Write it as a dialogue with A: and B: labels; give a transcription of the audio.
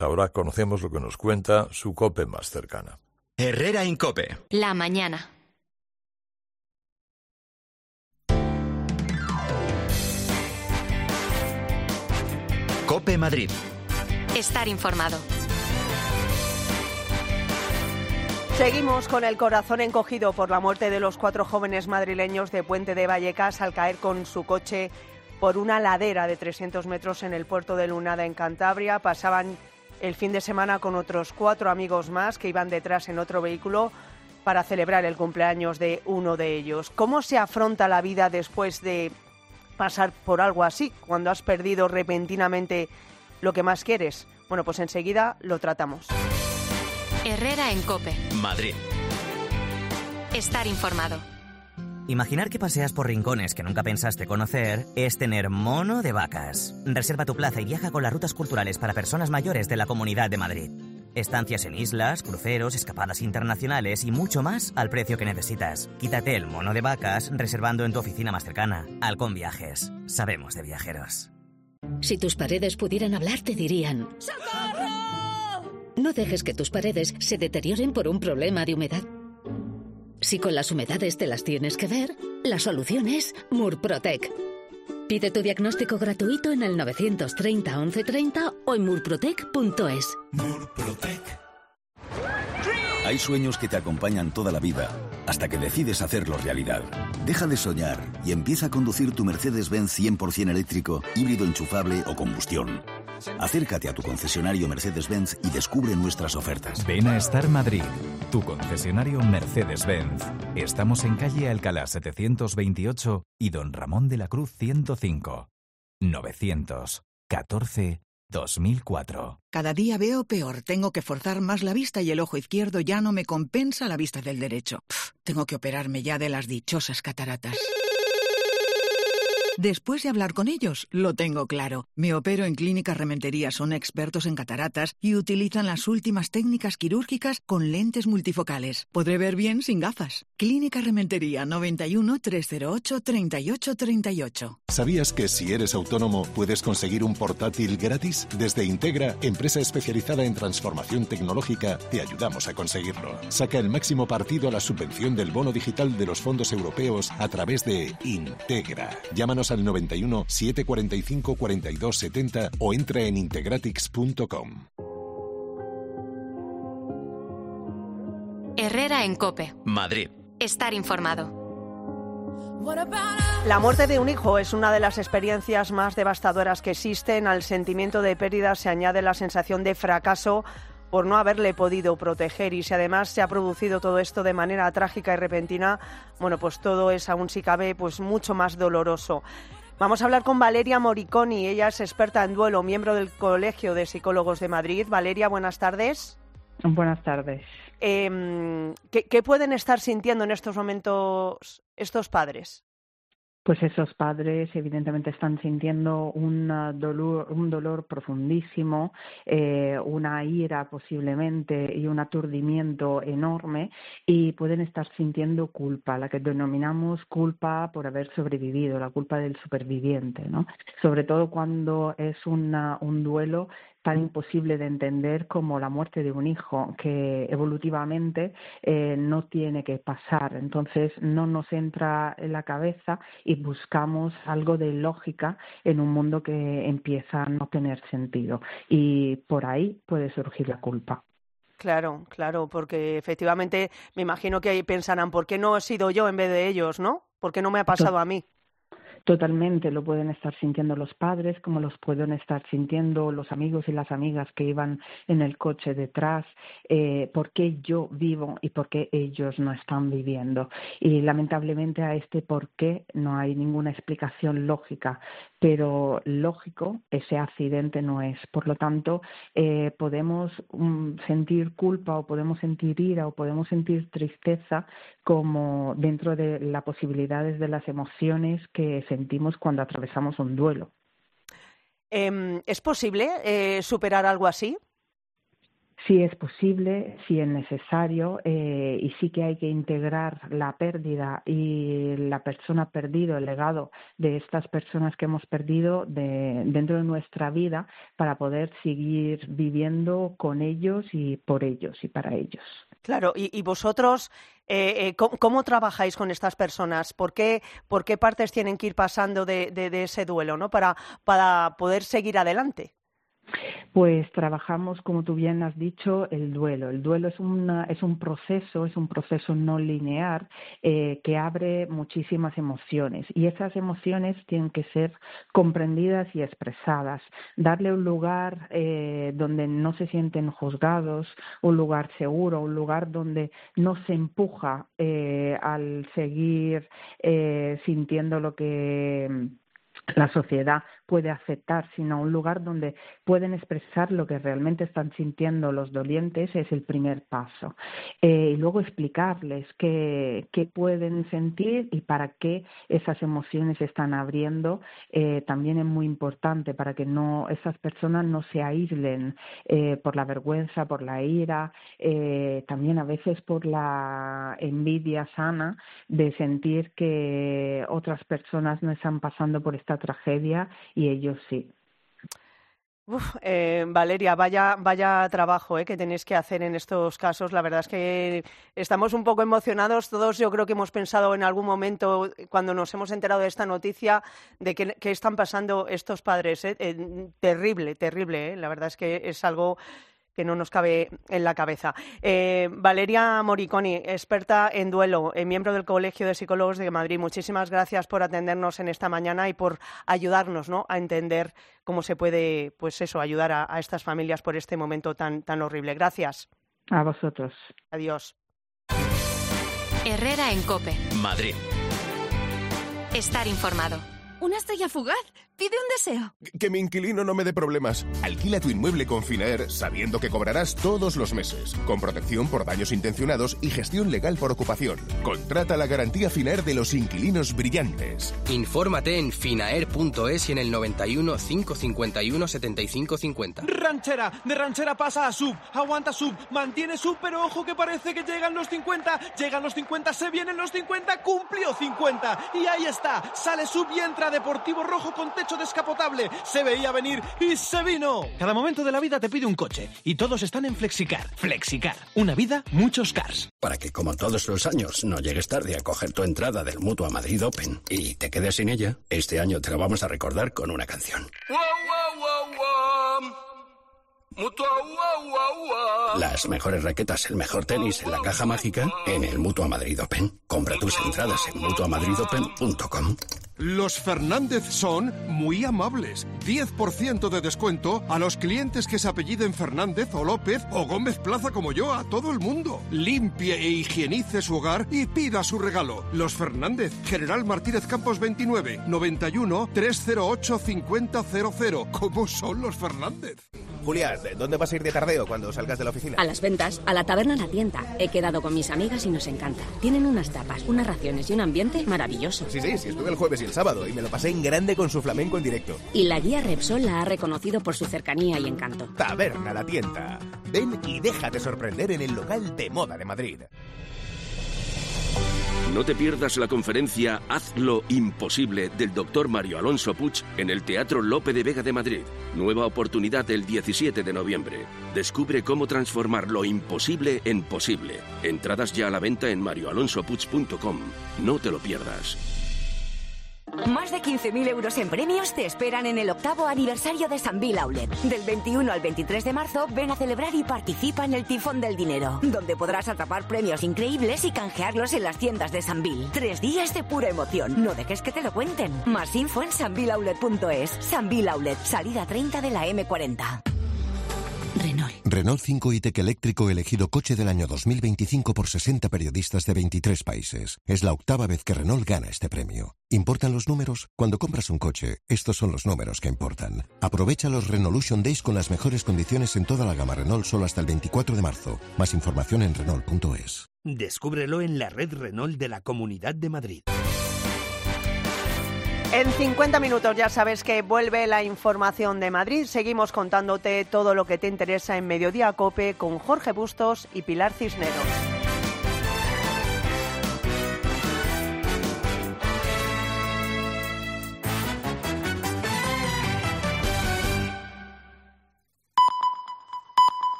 A: Ahora conocemos lo que nos cuenta su COPE más cercana.
B: Herrera en COPE.
C: La mañana.
B: COPE Madrid.
C: Estar informado.
D: Seguimos con el corazón encogido por la muerte de los 4 jóvenes madrileños de Puente de Vallecas al caer con su coche por una ladera de 300 metros en el puerto de Lunada, en Cantabria. Pasaban el fin de semana con otros 4 amigos más que iban detrás en otro vehículo para celebrar el cumpleaños de uno de ellos. ¿Cómo se afronta la vida después de pasar por algo así, cuando has perdido repentinamente lo que más quieres? Bueno, pues enseguida lo tratamos.
C: Herrera en COPE.
B: Madrid.
C: Estar informado.
E: Imaginar que paseas por rincones que nunca pensaste conocer es tener mono de vacas. Reserva tu plaza y viaja con las rutas culturales para personas mayores de la Comunidad de Madrid. Estancias en islas, cruceros, escapadas internacionales y mucho más al precio que necesitas. Quítate el mono de vacas reservando en tu oficina más cercana. Halcón Viajes. Sabemos de viajeros.
F: Si tus paredes pudieran hablar, te dirían: ¡socorro! No dejes que tus paredes se deterioren por un problema de humedad. Si con las humedades te las tienes que ver, la solución es Murprotec. Pide tu diagnóstico gratuito en el 930 1130 o en murprotec.es.
B: Murprotec. Hay sueños que te acompañan toda la vida, hasta que decides hacerlos realidad. Deja de soñar y empieza a conducir tu Mercedes-Benz 100% eléctrico, híbrido enchufable o combustión. Acércate a tu concesionario Mercedes-Benz y descubre nuestras ofertas.
G: Ven a Star Madrid, tu concesionario Mercedes-Benz. Estamos en calle Alcalá 728 y Don Ramón de la Cruz 105. 914-2004.
H: Cada día veo peor. Tengo que forzar más la vista y el ojo izquierdo ya no me compensa la vista del derecho. Tengo que operarme ya de las dichosas cataratas. Después de hablar con ellos, lo tengo claro. Me opero en Clínica Rementería. Son expertos en cataratas y utilizan las últimas técnicas quirúrgicas con lentes multifocales. Podré ver bien sin gafas. Clínica Rementería, 91 308 38 38.
I: ¿Sabías que si eres autónomo puedes conseguir un portátil gratis? Desde Integra, empresa especializada en transformación tecnológica, te ayudamos a conseguirlo. Saca el máximo partido a la subvención del bono digital de los fondos europeos a través de Integra. Llámanos al 91 745 42 70 o entra en integratix.com.
C: Herrera en COPE.
B: Madrid.
C: Estar informado.
D: La muerte de un hijo es una de las experiencias más devastadoras que existen. Al sentimiento de pérdida se añade la sensación de fracaso por no haberle podido proteger, y si además se ha producido todo esto de manera trágica y repentina, bueno, pues todo es, aún si cabe, pues mucho más doloroso. Vamos a hablar con Valeria Moriconi. Ella es experta en duelo, miembro del Colegio de Psicólogos de Madrid. Valeria, buenas tardes.
J: Buenas tardes.
D: ¿Qué pueden estar sintiendo en estos momentos estos padres?
J: Pues esos padres evidentemente están sintiendo un dolor profundísimo, una ira posiblemente y un aturdimiento enorme, y pueden estar sintiendo culpa, la que denominamos culpa por haber sobrevivido, la culpa del superviviente, ¿no? Sobre todo cuando es un duelo tan imposible de entender como la muerte de un hijo, que evolutivamente no tiene que pasar. Entonces no nos entra en la cabeza y buscamos algo de lógica en un mundo que empieza a no tener sentido. Y por ahí puede surgir la culpa.
D: Claro, porque efectivamente me imagino que ahí pensarán, ¿por qué no he sido yo en vez de ellos, no? ¿Por qué no me ha pasado a mí?
J: Totalmente, lo pueden estar sintiendo los padres, como los pueden estar sintiendo los amigos y las amigas que iban en el coche detrás. ¿Por qué yo vivo y por qué ellos no están viviendo? Y lamentablemente a este por qué no hay ninguna explicación lógica, pero lógico ese accidente no es. Por lo tanto, podemos sentir culpa o podemos sentir ira o podemos sentir tristeza como dentro de las posibilidades de las emociones que sentimos cuando atravesamos un duelo.
D: ¿Es posible superar algo así?
J: Sí es posible, sí es necesario y sí que hay que integrar la pérdida y la persona perdido, el legado de estas personas que hemos perdido dentro de nuestra vida para poder seguir viviendo con ellos y por ellos y para ellos.
D: Claro, y vosotros, ¿cómo trabajáis con estas personas? ¿Por qué partes tienen que ir pasando de ese duelo, ¿no? para poder seguir adelante?
J: Pues trabajamos, como tú bien has dicho, el duelo. El duelo es un proceso no lineal que abre muchísimas emociones y esas emociones tienen que ser comprendidas y expresadas. Darle un lugar donde no se sienten juzgados, un lugar seguro, un lugar donde no se empuja al seguir sintiendo lo que la sociedad puede aceptar, sino un lugar donde pueden expresar lo que realmente están sintiendo los dolientes es el primer paso. Y luego explicarles qué pueden sentir y para qué esas emociones se están abriendo. También es muy importante para que esas personas no se aíslen por la vergüenza, por la ira, también a veces por la envidia sana de sentir que otras personas no están pasando por esta tragedia y ellos sí.
D: Valeria, vaya trabajo que tenéis que hacer en estos casos. La verdad es que estamos un poco emocionados todos. Yo creo que hemos pensado en algún momento, cuando nos hemos enterado de esta noticia, de qué están pasando estos padres. Terrible. La verdad es que es algo que no nos cabe en la cabeza. Valeria Moriconi, experta en duelo, miembro del Colegio de Psicólogos de Madrid. Muchísimas gracias por atendernos en esta mañana y por ayudarnos, ¿no?, a entender cómo se puede, ayudar a estas familias por este momento tan horrible. Gracias.
J: A vosotros.
D: Adiós.
C: Herrera en COPE.
K: Madrid.
C: Estar informado.
L: ¿Una estrella fugaz? Pide un deseo.
M: Que mi inquilino no me dé problemas. Alquila tu inmueble con Finaer sabiendo que cobrarás todos los meses, con protección por daños intencionados y gestión legal por ocupación. Contrata la garantía Finaer de los inquilinos brillantes.
K: Infórmate en finaer.es y en el 91 551 75 50.
N: Ranchera, de ranchera pasa a sub, aguanta sub, mantiene sub, pero ojo que parece que llegan los 50, se vienen los 50, cumplió 50 y ahí está, sale sub y entra Deportivo Rojo con techo descapotable. Se veía venir y se vino.
O: Cada momento de la vida te pide un coche y todos están en Flexicar. Flexicar, una vida, muchos cars.
P: Para que, como todos los años, no llegues tarde a coger tu entrada del Mutua Madrid Open y te quedes sin ella, este año te la vamos a recordar con una canción. Mutua, las mejores raquetas, el mejor tenis en la caja mágica en el Mutua Madrid Open. Compra tus entradas en mutuamadridopen.com.
Q: Los Fernández son muy amables. 10% de descuento a los clientes que se apelliden Fernández o López o Gómez Plaza como yo, a todo el mundo. Limpie e higienice su hogar y pida su regalo. Los Fernández, General Martínez Campos 29, 91 308 5000. ¿Cómo son los Fernández?
R: Julián, ¿dónde vas a ir de tardeo cuando salgas de la oficina?
S: A las ventas, a la taberna La Tienda. He quedado con mis amigas y nos encanta. Tienen unas tapas, unas raciones y un ambiente maravilloso.
R: Sí, estuve el jueves y el sábado y me lo pasé en grande con su flamenco en directo.
S: Y la guía Repsol la ha reconocido por su cercanía y encanto.
R: Taberna La Tienda. Ven y déjate sorprender en el local de moda de Madrid.
T: No te pierdas la conferencia Hazlo Imposible del Dr. Mario Alonso Puig en el Teatro Lope de Vega de Madrid. Nueva oportunidad el 17 de noviembre. Descubre cómo transformar lo imposible en posible. Entradas ya a la venta en marioalonsopuig.com. No te lo pierdas.
U: Más de 15.000 euros en premios te esperan en el 8º aniversario de Sambil Outlet. Del 21 al 23 de marzo, ven a celebrar y participa en el Tifón del Dinero, donde podrás atrapar premios increíbles y canjearlos en las tiendas de Sambil. 3 días de pura emoción. No dejes que te lo cuenten. Más info en sambiloutlet.es. Sambil Outlet, salida 30 de la M40.
V: Renault 5 e-Tech eléctrico elegido coche del año 2025 por 60 periodistas de 23 países. Es la 8ª vez que Renault gana este premio. ¿Importan los números? Cuando compras un coche, estos son los números que importan. Aprovecha los Renaulution Days con las mejores condiciones en toda la gama Renault solo hasta el 24 de marzo. Más información en Renault.es.
W: Descúbrelo en la red Renault de la Comunidad de Madrid.
D: En 50 minutos ya sabes que vuelve la información de Madrid. Seguimos contándote todo lo que te interesa en Mediodía COPE con Jorge Bustos y Pilar Cisneros.